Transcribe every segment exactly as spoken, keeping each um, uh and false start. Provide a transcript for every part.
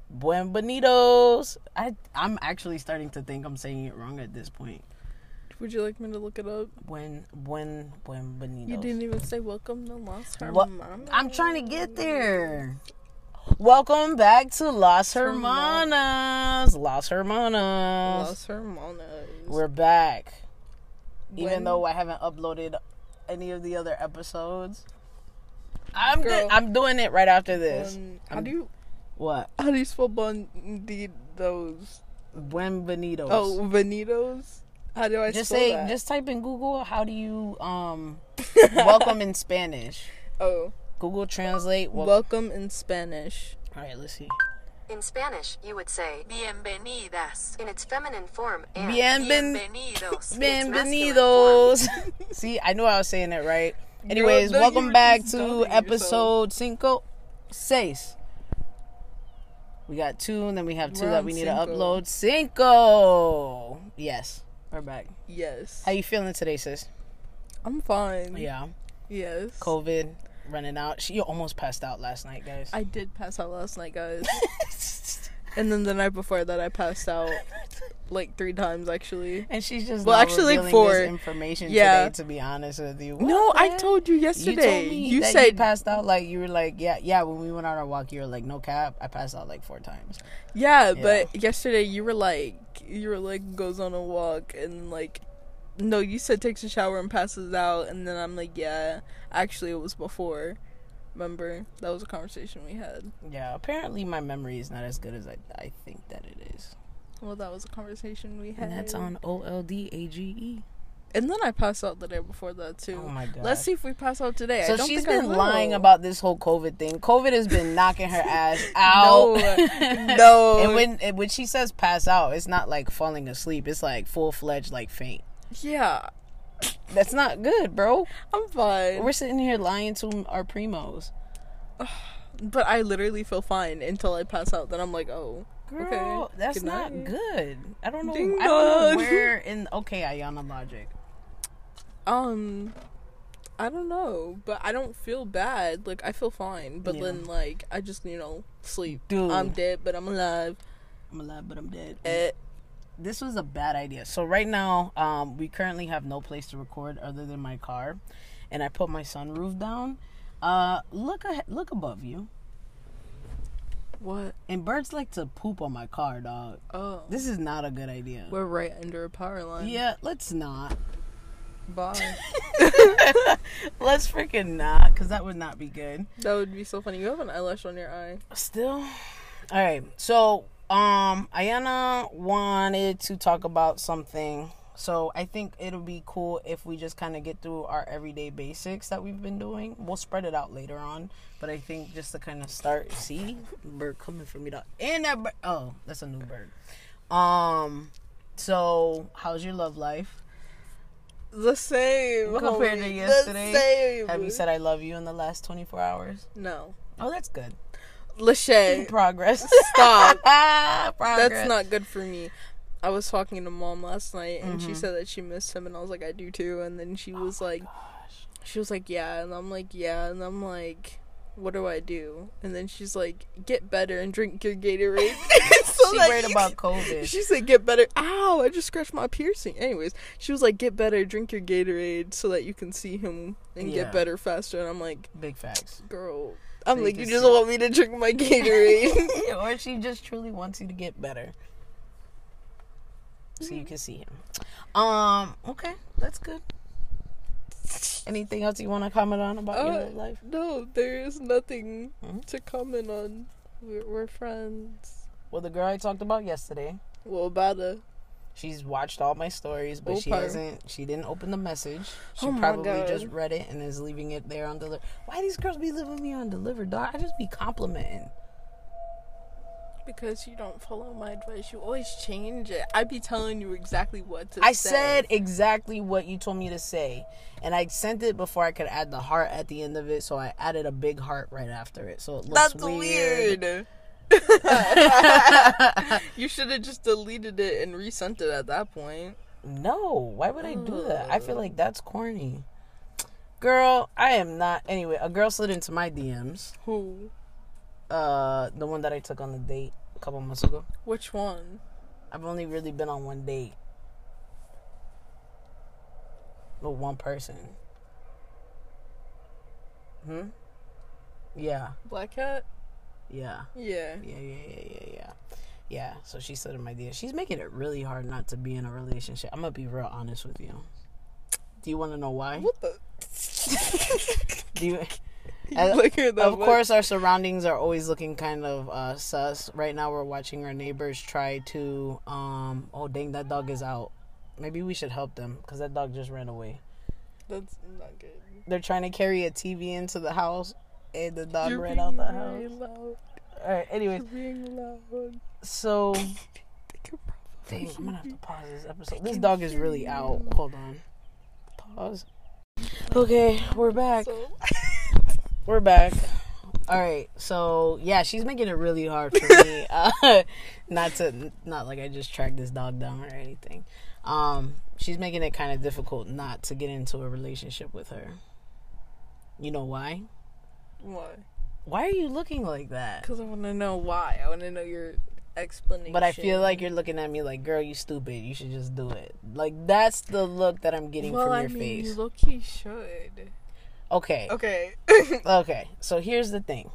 Bienvenidos. I I'm actually starting to think I'm saying it wrong at this point. Would you like me to look it up? Buen buen bienvenidos. You didn't even say welcome to Las Hermanas. What? I'm trying to get there. Welcome back to Las Hermanas. Las Hermanas. Las Hermanas. We're back. When? Even though I haven't uploaded any of the other episodes. I'm Girl, good. I'm doing it right after this. Um, how I'm, do you what? how do you spell bandidos? Bienvenidos. Oh, Venitos? How do I just spell say that? just type in Google how do you um welcome in Spanish. Oh. Google Translate. Wel- welcome in Spanish. All right, let's see. In Spanish, you would say bienvenidas in its feminine form and Bienven- bienvenidos. Bienvenidos. See, I knew I was saying it right. Anyways, Girl, no, welcome you were back just to doubting episode cinco, seis. We got two, and then we have two We're that on we need cinco. to upload. Cinco. Yes, we're back. Yes. How you feeling today, sis? I'm fine. Yeah. Yes. COVID running out. She almost passed out last night, guys. I did pass out last night, guys. And then the night before that, I passed out like three times, actually. And she's just well, now actually, revealing four. this information Yeah. today. To be honest with you, No, What I the told you heck? yesterday. You told me You that said you passed out. Like you were like, yeah, yeah. When we went on our walk, you were like, no cap. I passed out like four times. yeah, Yeah. but yesterday you were like, you were like goes on a walk and like, no, you said takes a shower and passes out, and then I'm like, yeah, actually it was before. Remember, that was a conversation we had. Yeah. Apparently, my memory is not as good as I I think that it is. Well, that was a conversation we had. And that's on O L D A G E. And then I passed out the day before that too. Oh my god. Let's see if we pass out today. So I don't she's think I been will. lying about this whole COVID thing. COVID has been knocking her ass out. No, no. And when and when she says pass out, it's not like falling asleep. It's like full fledged like faint. Yeah, That's not good, bro. I'm fine. We're sitting here lying to our primos. But I literally feel fine until I pass out. Then I'm like, oh, Girl, okay. that's Good not night. good. I don't know. Ding I don't know dong. where in. Okay, Ayana logic. Um, I don't know, but I don't feel bad. Like I feel fine, but Yeah. then like I just you know sleep. Dude. I'm dead, but I'm alive. I'm alive, but I'm dead. Eh. This was a bad idea. So right now, um, we currently have no place to record other than my car, and I put my sunroof down. Uh, look ahead, look above you. What? And birds like to poop on my car, dog. Oh, This is not a good idea. we're right under a power line. Yeah, let's not. Bye. Let's freaking not, because that would not be good. That would be so funny. You have an eyelash on your eye. Still? Alright, so, um, Ayana wanted to talk about something. So, I think it'll be cool if we just kind of get through our everyday basics that we've been doing. We'll spread it out later on. But I think just to kind of start, see? Bird coming for me, dog. And that bird, oh, that's a new bird. Um, so, how's your love life? The same. Compared to homie. yesterday? The same. Have you said I love you in the last twenty-four hours? No. Oh, that's good. Lachey. Progress. Stop. Progress. That's not good for me. I was talking to mom last night, and Mm-hmm. she said that she missed him, and I was like, I do too. And then she was like, she was like, yeah, and I'm like, yeah, and I'm like, what do I do? And then she's like, get better and drink your Gatorade. So She that worried you about can- COVID. She said, get better. Ow! I just scratched my piercing. Anyways, she was like, get better, drink your Gatorade, so that you can see him and Yeah. get better faster. And I'm like, Big facts. girl, I'm So you like, can you just see- want me to drink my Gatorade. Or she just truly wants you to get better. So you can see him. Um, okay, that's good. Anything else you want to comment on about your Uh, love life? No, there is nothing Mhm. to comment on. We're, we're friends. Well, the girl I talked about yesterday, Well, about a she's watched all my stories, but she Okay. hasn't, she didn't open the message. She Oh my probably God. just read it and is leaving it there on deliver. Why these girls be leaving me on delivered, dog? I just be complimenting. because you don't follow my advice. You always change it. I be telling you exactly what to I say. said exactly what you told me to say. And I sent it before I could add the heart at the end of it. So I added a big heart right after it. So it looks That's weird. weird. You should have just deleted it and resent it at that point. No. Why would I do that? I feel like that's corny. Girl, I am not. Anyway, a girl slid into my D Ms. Who? Uh, the one that I took on the date. a couple months ago. Which one? I've only really been on one date with one person. Hmm? Yeah. Black Cat? Yeah. Yeah. Yeah, yeah, yeah, yeah, yeah. Yeah, so she said my deal. She's making it really hard not to be in a relationship. I'm going to be real honest with you. Do you want to know why? What the? Do you... You As, like her that of much? course, our surroundings are always looking kind of uh, sus. Right now, we're watching our neighbors try to... Um, oh, dang, that dog is out. Maybe we should help them, because that dog just ran away. That's not good. They're trying to carry a T V into the house, and the dog You're ran being out the very house. loud. Alright, anyways. You're being loud. So... Dang, I'm gonna have to pause this episode. This dog is really out. Hold on. Pause. Okay, we're back. So, We're back. Alright, so yeah, she's making it really hard for me. Uh, not to, not like I just tracked this dog down or anything. Um, she's making it kind of difficult not to get into a relationship with her. You know why? why? Why are you looking like that? Because I want to know why. I want to know your explanation. But I feel like you're looking at me like, girl, you stupid. You should just do it. Like, that's the look that I'm getting well, from I your mean, face. you low-key should. Okay. Okay. Okay. So here's the thing.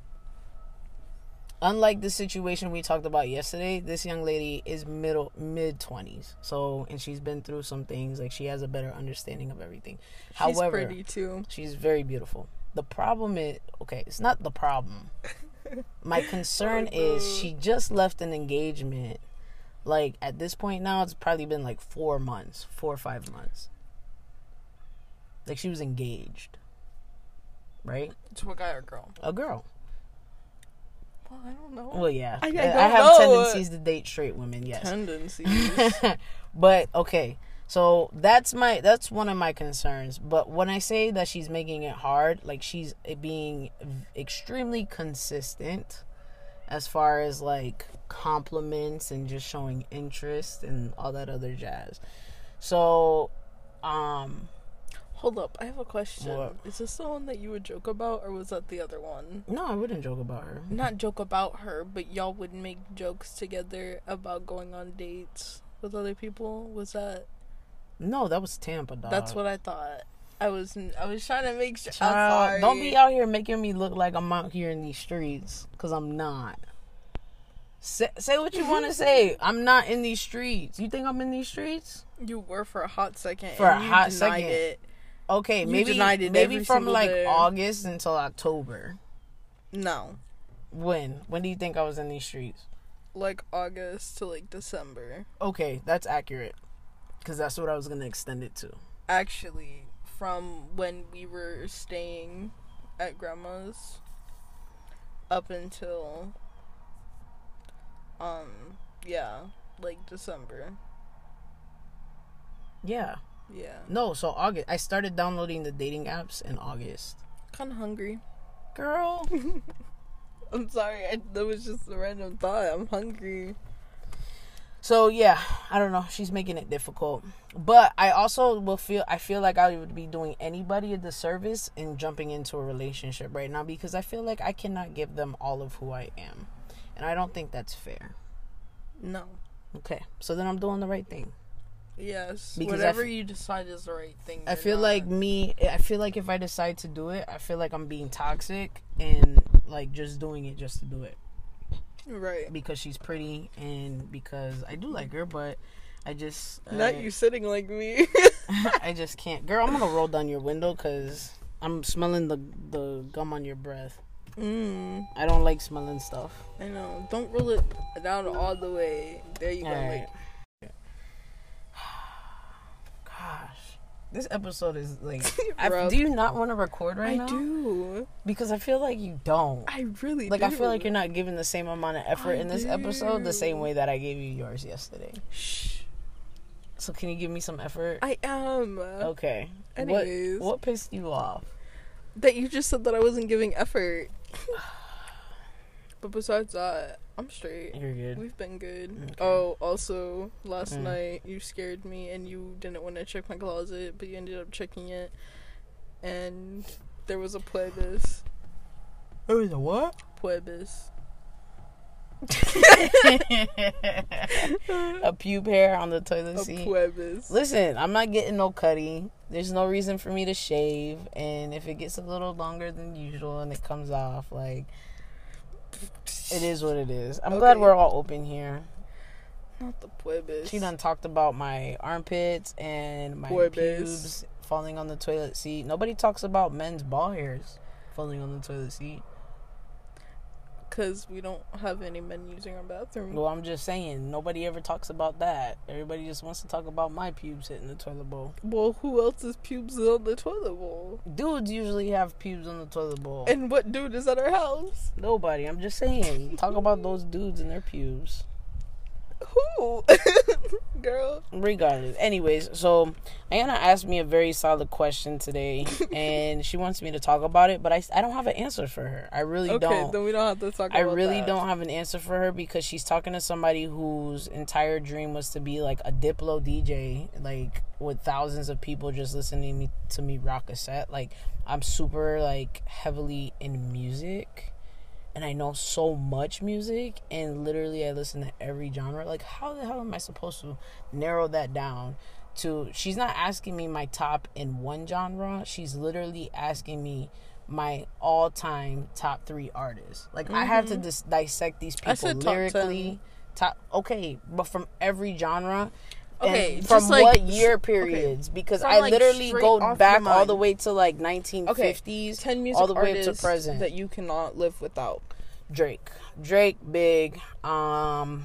Unlike the situation we talked about yesterday, this young lady is middle mid twenties. So, and she's been through some things. Like, she has a better understanding of everything. She's However, pretty too. she's very beautiful. The problem is, okay, it's not the problem. My concern Oh, no. is she just left an engagement. Like, at this point now, it's probably been like four months, four or five months. Like, she was engaged. Right? To a guy or girl? A girl. Well, I don't know. Well, yeah. I- I I, don't have know. tendencies to date straight women, yes. Tendencies. But, okay. So, that's my that's one of my concerns. But when I say that she's making it hard, like, she's being extremely consistent as far as, like, compliments and just showing interest and all that other jazz. So, um... Hold up, I have a question. What? Is this the one that you would joke about, or was that the other one? No, I wouldn't joke about her. Not joke about her, but y'all would make jokes together about going on dates with other people? Was that... No, that was Tampa, dog. That's what I thought. I was I was trying to make sure. I'm Child, sorry. don't be out here making me look like I'm out here in these streets, because I'm not. Say, say what you want to say. I'm not in these streets. You think I'm in these streets? You were for a hot second. For and a you hot denied second. It. Okay, You maybe denied it maybe every from single like day. August until October. No. When? When do you think I was in these streets? Like August to like December. Okay, that's accurate. Because that's what I was going to extend it to. Actually, from when we were staying at grandma's up until um yeah, like December. Yeah. Yeah. No, so August. I started downloading the dating apps in August. Kind of hungry. Girl. I'm sorry. I, that was just a random thought. I'm hungry. So yeah, I don't know. She's making it difficult, but I also will feel. I feel like I would be doing anybody a disservice in jumping into a relationship right now, because I feel like I cannot give them all of who I am, and I don't think that's fair. No. Okay, so then I'm doing the right thing. Yes. Because Whatever I f- you decide is the right thing. I you're feel not- like me. I feel like if I decide to do it, I feel like I'm being toxic and like just doing it just to do it. Right. Because she's pretty and because I do like her, but I just Not uh, you sitting like me. I just can't. Girl, I'm gonna roll down your window because I'm smelling the the gum on your breath. mm. I don't like smelling stuff. I know. Don't roll it down all the way. There you go. All Like, right. Gosh, this episode is like. I, Rough. do you not want to record right I now? do. Because I feel like you don't. I really Like do. I feel like you're not giving the same amount of effort I in this episode the same do. way that I gave you yours yesterday. Shh. So can you give me some effort? I am. Okay. Anyways. What what pissed you off? That you just said that I wasn't giving effort. But besides that, I'm straight. You're good. We've been good. Okay. Oh, also, last Mm. night you scared me and you didn't want to check my closet, but you ended up checking it. And there was a Puebis. There was a what? Puebis. A pube hair on the toilet A seat. puebes. Listen, I'm not getting no cutty. There's no reason for me to shave, and if it gets a little longer than usual and it comes off, like, it is what it is. I'm Okay. glad we're all open here. Not the puebes. She done talked about my armpits and my Puebes. pubes falling on the toilet seat. Nobody talks about men's ball hairs falling on the toilet seat. Because we don't have any men using our bathroom. Well, I'm just saying, nobody ever talks about that. Everybody just wants to talk about my pubes hitting the toilet bowl. Well, who else's pubes is on the toilet bowl? Dudes usually have pubes on the toilet bowl. And what dude is at our house? Nobody. I'm just saying. Talk about those dudes and their pubes. Who? Girl. Regardless. Anyways, so Ayana asked me a very solid question today, and she wants me to talk about it, but I, I don't have an answer for her. I really Okay, don't. then we don't have to talk I about really that. don't have an answer for her because she's talking to somebody whose entire dream was to be like a Diplo D J, like with thousands of people just listening me, to me rock a set. Like, I'm super like heavily in music, and I know so much music, and literally I listen to every genre. Like, how the hell am I supposed to narrow that down to? She's not asking me my top in one genre. She's literally asking me my all-time top three artists. Like, mm-hmm. I have to dis- dissect these people I said top lyrically. Top, okay, but from every genre. Okay, and from just like, what year periods? Okay. Because From I like literally go off back your all mind. the way to like nineteen fifties, ten music all the way up to artists present. that you cannot live without. Drake, Drake, big. Um,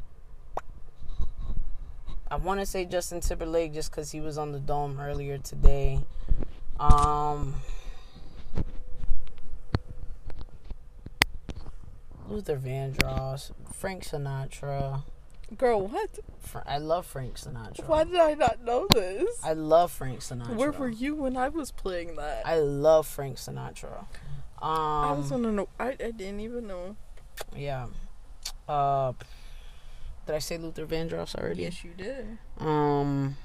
I want to say Justin Timberlake just because he was on the dome earlier today. Um, Luther Vandross, Frank Sinatra. Girl, what? Fra- I love Frank Sinatra. Why did I not know this? I love Frank Sinatra. Where were you when I was playing that? I love Frank Sinatra. Um, I was on a, I, I didn't even know. Yeah. Uh, did I say Luther Vandross already? Yes, you did. Um,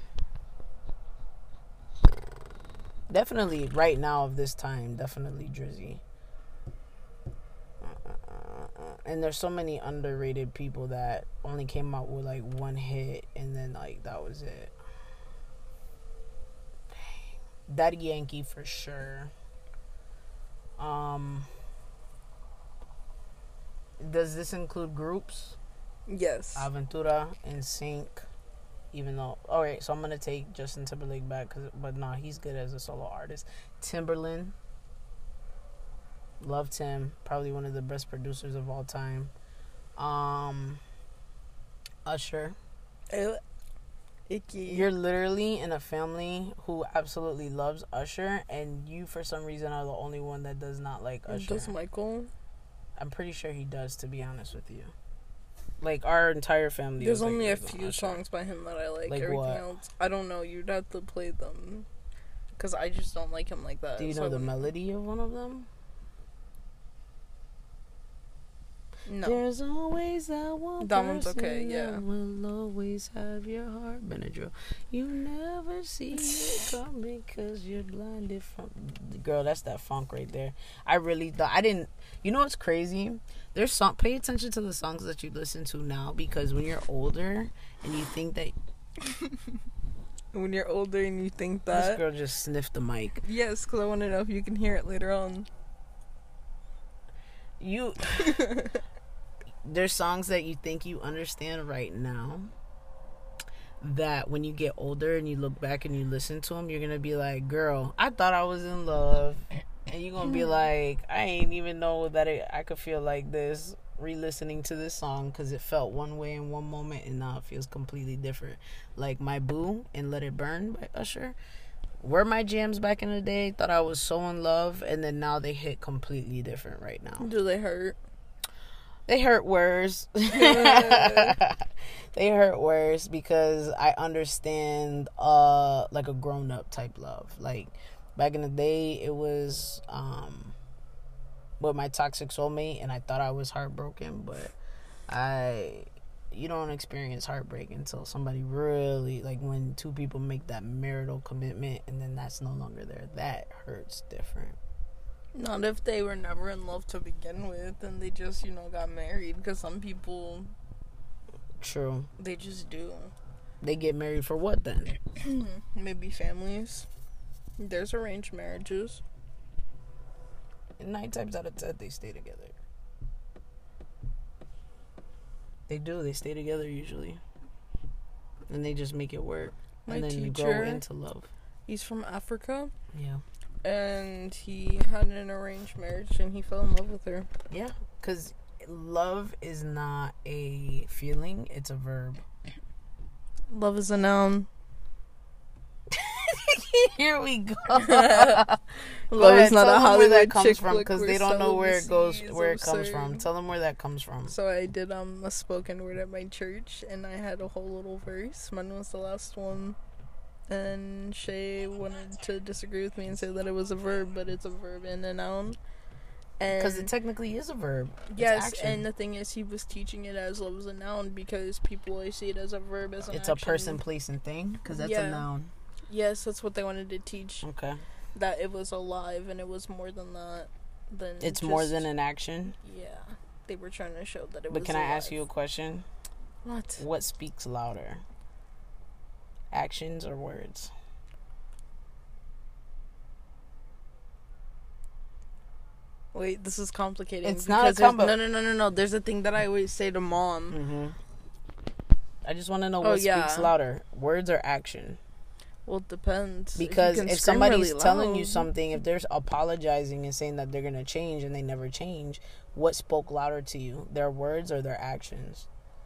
definitely right now of this time, definitely Drizzy. And there's so many underrated people that only came out with like one hit and then like that was it. Daddy Yankee for sure. Um, does this include groups? Yes. Aventura, N Sync. Even though, all right, so I'm gonna take Justin Timberlake back, cause, but nah, he's good as a solo artist. Timberland. Love Tim, probably one of the best producers of all time. Um, Usher. Ew. Icky. You're literally in a family who absolutely loves Usher, and you, for some reason, are the only one that does not like Usher. Does Michael? I'm pretty sure he does, to be honest with you. Like, our entire family. There's is, like, only a big on few Usher. songs by him that I like. Like Everything what? else, I don't know. You'd have to play them, because I just don't like him like that. Do you so know I the wouldn't- melody of one of them? No. There's always that one That one's person okay, yeah. that will always have your heart. Benadryl. You never see it coming because you're blinded from... Girl, that's that funk right there. I really thought... I didn't... You know what's crazy? There's some... Pay attention to the songs that you listen to now, because when you're older and you think that... When you're older and you think This that. girl just sniffed the mic. Yes, because I want to know if you can hear it later on. You... There's songs that you think you understand right now that when you get older and you look back and you listen to them, you're gonna be like, girl, I thought I was in love. And you're gonna be like, I ain't even know that it, I could feel like this re-listening to this song, because it felt one way in one moment and now it feels completely different. Like My Boo and Let It Burn by Usher were my jams back in the day. Thought I was so in love, and then now they hit completely different right now. Do they hurt? They hurt worse. They hurt worse because I understand uh like a grown up type love. Like back in the day, it was um with my toxic soulmate, and I thought I was heartbroken, but I you don't experience heartbreak until somebody really, like when two people make that marital commitment and then that's no longer there. That hurts different. Not if they were never in love to begin with and they just, you know, got married. Because some people, True. they just do. They get married for what then? Maybe families. There's arranged marriages. Nine times out of ten, they stay together. They do. They stay together usually. And they just make it work. My and then you teacher, grow into love. He's from Africa. Yeah. And he had an arranged marriage and he fell in love with her. Yeah. Because love is not a feeling. It's a verb. Love is a noun. Here we go. Love ahead, is not tell a them Hollywood where that comes chick from, flick because where they don't know where it goes, celibacy is where it comes absurd. from. Tell them where that comes from. So I did um a spoken word at my church, and I had a whole little verse. Mine was the last one, and Shay wanted to disagree with me and say that it was a verb, but it's a verb and a noun. Because it And technically is a verb. It's yes, action. and the thing is, he was teaching it as love as a noun because people always see it as a verb as an It's action. a person, place, and thing. Because that's Yeah. a noun. Yes, that's what they wanted to teach. Okay. That it was alive and it was more than that. Than It's more just- than an action. Yeah, they were trying to show that it But was. can I ask alive. you a question? What? What speaks louder? Actions or words? Wait, this is complicating. It's not a because there's- combo. No, no, no, no, no. There's a thing that I always say to mom. Mm-hmm. I just want to know Oh, what yeah. speaks louder, words or action. Well, it depends. Because you if, can if scream somebody's really telling you loud. something, if they're apologizing and saying that they're going to change and they never change, what spoke louder to you? Their words or their actions?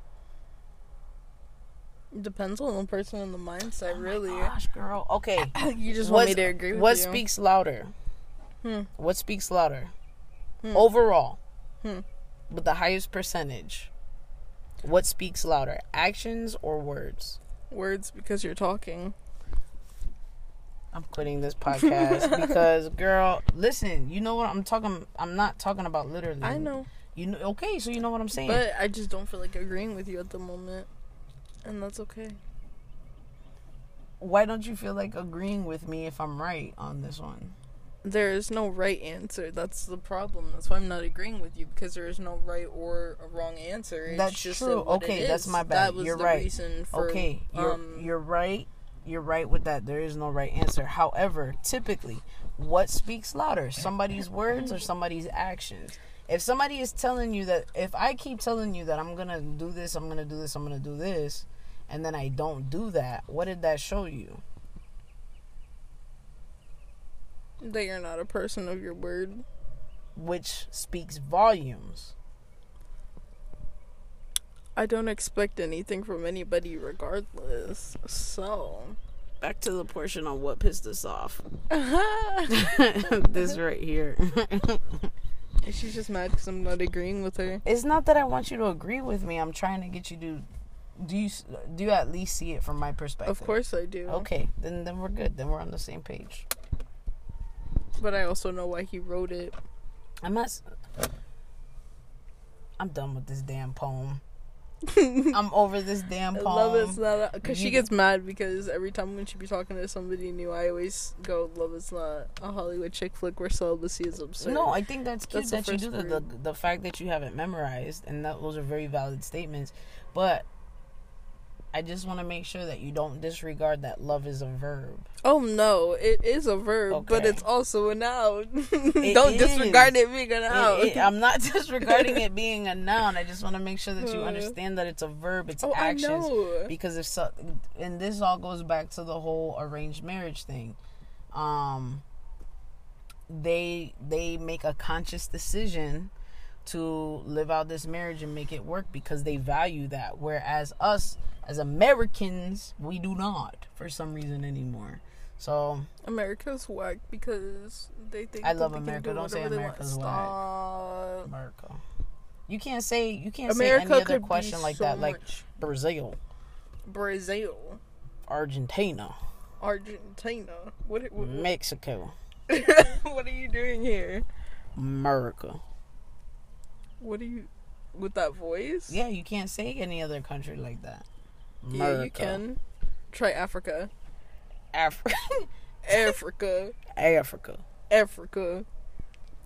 It depends on the person and the mindset, Oh really. my gosh, girl. Okay. You just want me What's- to agree with what you. speaks louder? Hmm. What speaks louder? Hmm. Overall. Hmm. With the highest percentage. What speaks louder? Actions or words? Words, because you're talking. I'm quitting this podcast because, girl, listen, you know what I'm talking, I'm not talking about literally. I know. You know, okay, so you know what I'm saying. But I just don't feel like agreeing with you at the moment. And that's okay. Why don't you feel like agreeing with me if I'm right on this one? There is no right answer. That's the problem. That's why I'm not agreeing with you, because there is no right or a wrong answer. It's That's just true. that what Okay, it that's is. my bad. That was You're the right. reason for, Okay, you're um, you're right. You're right with that. There is no right answer. However, typically, what speaks louder? Somebody's words or somebody's actions? If somebody is telling you that, if I keep telling you that I'm going to do this, I'm going to do this, I'm going to do this, and then I don't do that, what did that show you? that you're not a person of your word. Which speaks volumes. I don't expect anything from anybody regardless. So. Back to the portion on what pissed us off. This right here. She's just mad because I'm not agreeing with her. It's not that I want you to agree with me. I'm trying to get you to... Do you do you at least see it from my perspective? Of course I do. Okay, then then we're good. Then we're on the same page. But I also know why he wrote it. I'm not... I'm done with this damn poem. I'm over this damn I poem. love it's not because she You- gets mad because every time when she be talking to somebody new, I always go, "Love is not a Hollywood chick flick where celibacy is absurd." No, I think that's cute That's the that you do first the, the the fact that you have it memorized, and that those are very valid statements. But I just want to make sure that you don't disregard that love is a verb. Oh no, it is a verb, but Okay. it's also a noun. It Don't is. disregard it being a noun. It- it- I'm not disregarding it being a noun. I just want to make sure that you Uh. understand that it's a verb. It's Oh, I actions. know. Because if so, and this all goes back to the whole arranged marriage thing. Um, they they make a conscious decision to live out this marriage and make it work because they value that. Whereas us as Americans, we do not for some reason anymore. So America's whack because they think I that love they can America. do Don't say whatever they America's want. whack. Stop. America. You can't say you can't America say any other could be question like so that. Like much. Brazil, Brazil, Argentina, Argentina. What? What, Mexico, what are you doing here? America. What are you with that voice? Yeah, you can't say any other country like that. Yeah, you can. Try Africa. Africa. Africa. Africa. Africa.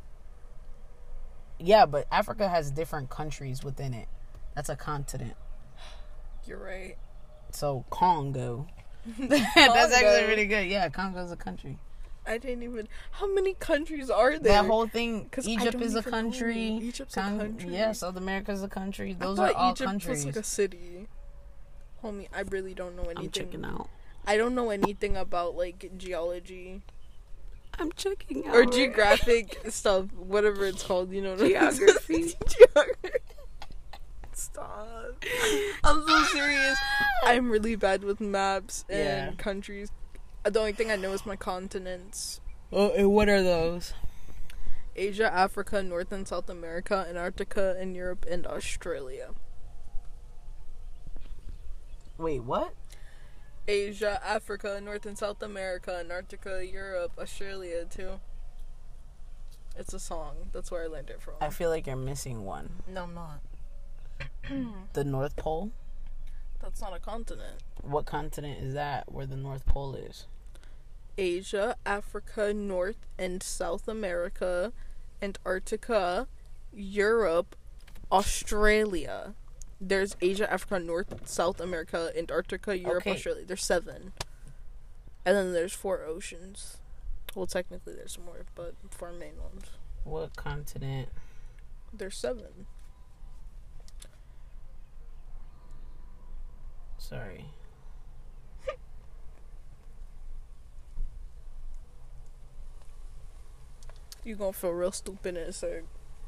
Yeah, but Africa has different countries within it. That's a continent. You're right. So Congo. That's actually really good. Yeah, Congo's a country. I didn't even. How many countries are there? That whole thing. Egypt is a country. Know. Egypt's Con- a country. Yeah, South America's a country. Those I are all Egypt countries. Was like a city. Homie, I really don't know anything. I'm checking out. I don't know anything about like geology. I'm checking out. Or geographic stuff, whatever it's called. You know. Geography. Geography. Stop. I'm so serious. I'm really bad with maps and yeah. countries. The only thing I know is my continents. Oh, and what are those? Asia, Africa, North and South America, Antarctica, and Europe, and Australia. Wait, what? Asia, Africa, North and South America, Antarctica, Europe, Australia, too. It's a song. That's where I learned it from. I feel like you're missing one. No, I'm not. The North Pole? That's not a continent. What continent is that where the North Pole is? Asia, Africa, North and South America, Antarctica, Europe, Australia. There's Asia, Africa, North, South America, Antarctica, Europe, Okay. Australia. There's seven. And then there's four oceans. Well, technically there's more, but four main ones. What continent? There's seven. Sorry. You gonna feel real stupid in a sec.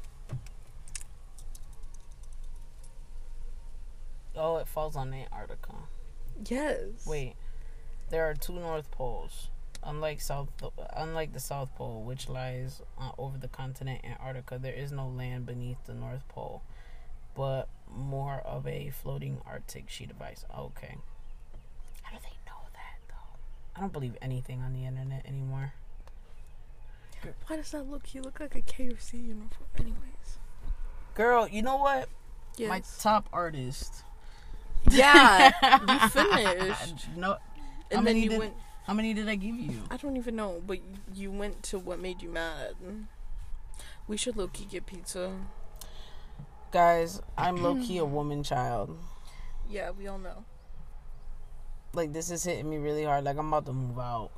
Oh, it falls on Antarctica. Yes. Wait, there are two North Poles. Unlike South, unlike the South Pole, which lies uh, over the continent Antarctica, there is no land beneath the North Pole, but more of a floating Arctic sheet of ice. Okay. How do they know that, though? I don't believe anything on the internet anymore. Why does that look? You look like a K F C uniform. Anyways. Girl, you know what? Yes. My top artist. Yeah, you finished. No. And how then many you did, went. How many did I give you? I don't even know, but you went to what made you mad. We should low key get pizza. Guys, I'm low key a woman child. Yeah, we all know. Like, this is hitting me really hard. Like, I'm about to move out.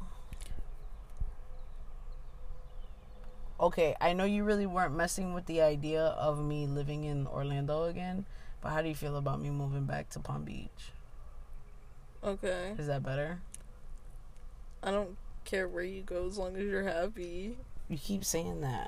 Okay, I know you really weren't messing with the idea of me living in Orlando again, but how do you feel about me moving back to Palm Beach? Okay. Is that better? I don't care where you go as long as you're happy. You keep saying that.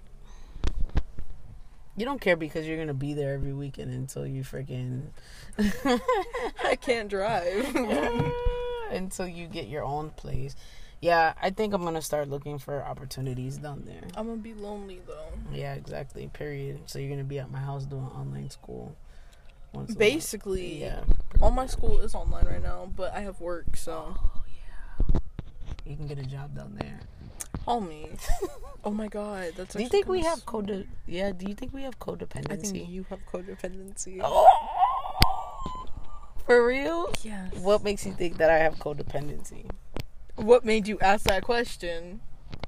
You don't care because you're going to be there every weekend until you freaking... I can't drive. Until you get your own place. Yeah, I think I'm going to start looking for opportunities down there. I'm going to be lonely, though. Yeah, exactly. Period. So you're going to be at my house doing online school. Once a Basically, month. Yeah. All my school is online right now, but I have work, so... Oh, yeah. You can get a job down there. Homie. Oh my god, that's Do you think we have code? Yeah, do you think we have codependency? I think you have codependency. Oh, for real? Yes. What makes you think that I have codependency? What made you ask that question?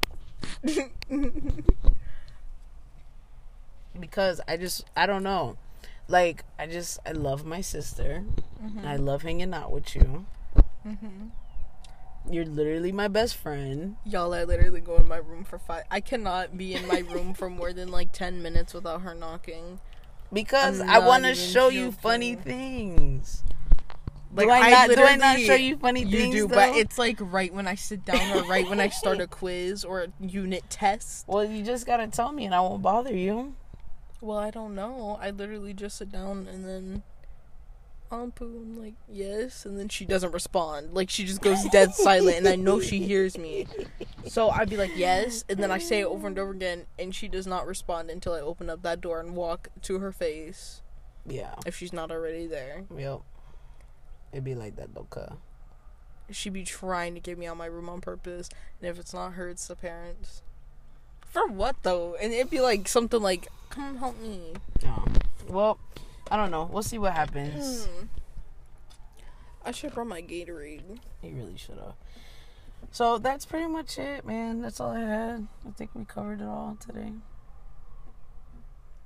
Because I just, I don't know. Like, I just, I love my sister. Mm-hmm. And I love hanging out with you. Mm-hmm. You're literally my best friend. Y'all, I literally go in my room for five. I cannot be in my room for more than like ten minutes without her knocking. Because I want to show joking. you funny things. Like, do I, I not, do I not show you funny you things? You do, though? But it's like right when I sit down or right when I start a quiz or a unit test. Well, you just gotta tell me and I won't bother you. Well, I don't know. I literally just sit down and then I'm like, yes, and then she doesn't respond. Like, she just goes dead silent, and I know she hears me. So I'd be like, yes, and then I say it over and over again, and she does not respond until I open up that door and walk to her face. Yeah. If she's not already there. Yep. It'd be like that, though, cuh. She'd be trying to get me out of my room on purpose, and if it's not her, it's the parents. For what, though? And it'd be like something like, come help me. Oh. Well... I don't know. We'll see what happens. Hmm. I should have brought my Gatorade. You really should have. So that's pretty much it, man. That's all I had. I think we covered it all today.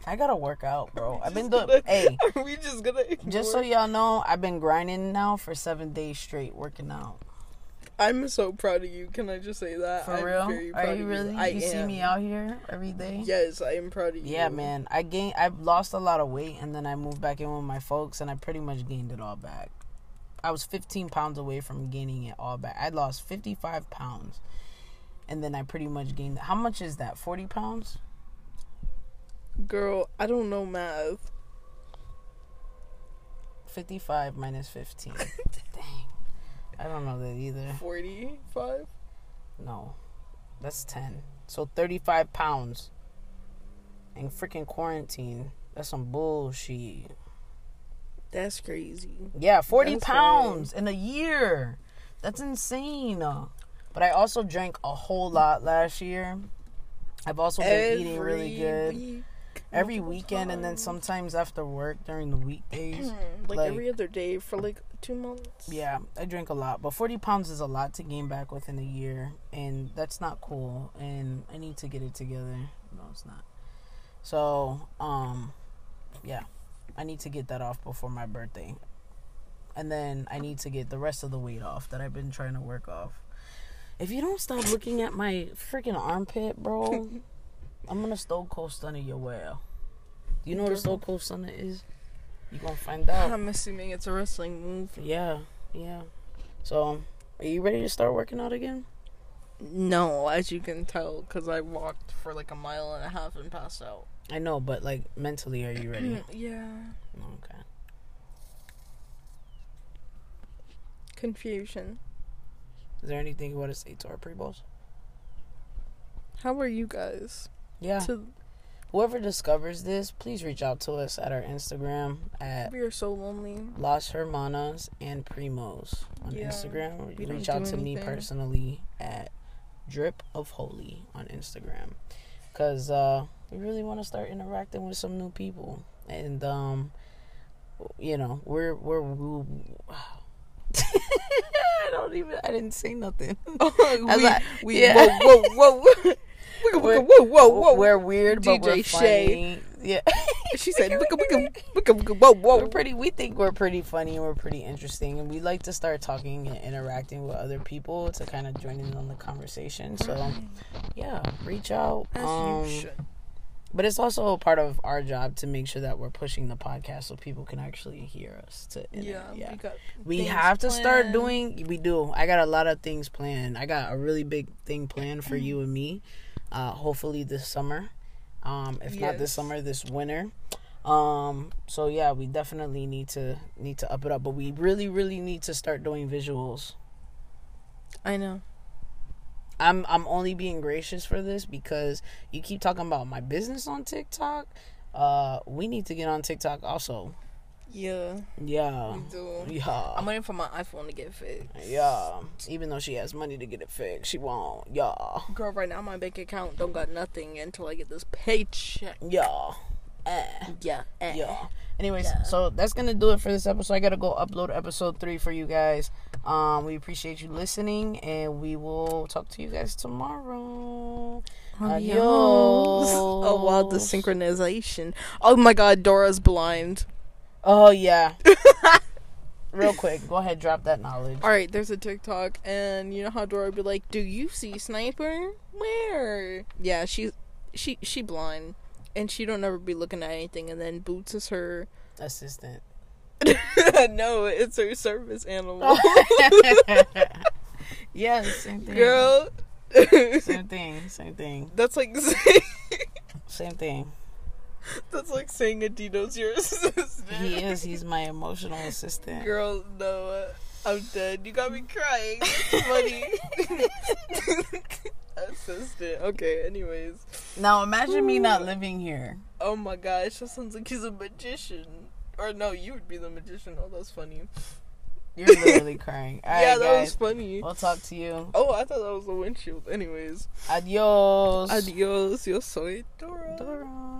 I gotta work out, bro. I've been Just doing. gonna- Hey, Are we just gonna ignore? just so y'all know, I've been grinding now for seven days straight, working out. I'm so proud of you. Can I just say that? For I'm real? very proud Are of you really? I you am. see me out here every day? Yes, I am proud of you. Yeah, man. I gained. I've lost a lot of weight, and then I moved back in with my folks, and I pretty much gained it all back. I was fifteen pounds away from gaining it all back. I lost fifty-five pounds, and then I pretty much gained. How much is that? forty pounds? Girl, I don't know math. fifty-five minus fifteen. Dang. I don't know that either. forty-five? No. That's ten. So thirty-five pounds. In freaking quarantine. That's some bullshit. That's crazy. Yeah, forty That's pounds in a year. That's insane. But I also drank a whole lot last year. I've also been Every eating really good. week, Every multiple weekend and then times. sometimes after work during the weekdays. like, like- every other day for like two months. Yeah, I drink a lot. But forty pounds is a lot to gain back within a year. And that's not cool. And I need to get it together. No, it's not. So, um, yeah. I need to get that off before my birthday. And then I need to get the rest of the weight off that I've been trying to work off. If you don't stop looking at my freaking armpit, bro, I'm gonna Stone Cold Stunner your well. Do you know what a Stone Cold Stunner is? You gonna find out. I'm assuming it's a wrestling move. Yeah, yeah. So, are you ready to start working out again? No, as you can tell, because I walked for like a mile and a half and passed out. I know, but like mentally, are you ready? Yeah. Okay. Confusion. Is there anything you want to say to our pre-balls? How are you guys? Yeah. To, Whoever discovers this, please reach out to us at our Instagram at we are so lonely. Las Hermanas and Primos on Yeah, Instagram. we Reach don't out do to me anything. personally at Drip of Holy on Instagram. Because uh, we really want to start interacting with some new people. And, um, you know, we're, we're, we I don't even, I didn't say nothing. I was we, like, we, yeah. whoa, whoa, whoa. We're- whoa, whoa, whoa. We're weird, but D J we're Shay. funny. Yeah. She said, wicka, wicka, wicka, wicka, whoa, whoa. We're pretty. We think we're pretty funny and we're pretty interesting, and we like to start talking and interacting with other people to kind of join in on the conversation. So, yeah, reach out. As Um, you should. but it's also a part of our job to make sure that we're pushing the podcast so people can actually hear us. To Yeah, yeah. we got We things have to start planned. doing. We do. I got a lot of things planned. I got a really big thing planned for you and me. Uh, hopefully this summer. Um, if not this Yes. summer, this winter. Um, so yeah, we definitely need to need to up it up. But we really, really need to start doing visuals. I know. I'm I'm only being gracious for this because you keep talking about my business on TikTok. Uh, we need to get on TikTok also. Yeah, Yeah. we do. Yeah. I'm waiting for my iPhone to get fixed. Yeah. Even though she has money to get it fixed, she won't. Yeah. Girl, right now my bank account don't got nothing until I get this paycheck. Yeah. Eh. Yeah. eh. Yeah. Anyways, Yeah. so that's gonna do it for this episode. I gotta go upload episode three for you guys. Um, we appreciate you listening, and we will talk to you guys tomorrow. Adios. Oh wow, the synchronization. Oh my god, Dora's blind. Oh yeah. Real quick, go ahead, drop that knowledge. Alright, there's a TikTok, and you know how Dora would be like, "Do you see Sniper? Where?" Yeah, she, she, she blind, and she don't ever be looking at anything. And then Boots is her. Assistant. No, it's her service animal. Yeah, same thing. Girl. Same thing. Same thing. That's like saying, Same thing. that's like saying Adino's your assistant. He is. He's my emotional assistant. Girl, no, uh, I'm dead. You got me crying. It's funny. Assistant. Okay, anyways. Now imagine me not living here. Oh my gosh, that sounds like he's a magician. Or no, you would be the magician. Oh, that's funny. You're literally crying. All yeah, right, that guys. was funny. We'll talk to you. Oh, I thought that was the windshield. Anyways. Adios. Adios. Yo soy Dora. Dora.